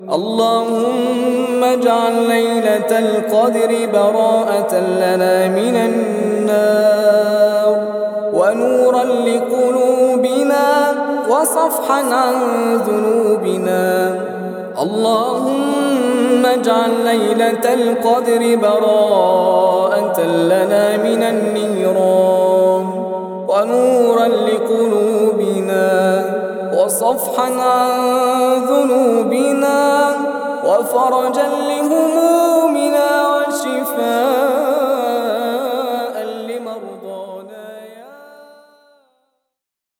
اللهم اجعل ليلة القدر براءة لنا من النار ونورا لقلوبنا وصفحا عن ذنوبنا. اللهم اجعل ليلة القدر براءة لنا من النيران ونورا لقلوبنا وصفحا عن ذنوبنا وفرجا لهمومنا وشفاء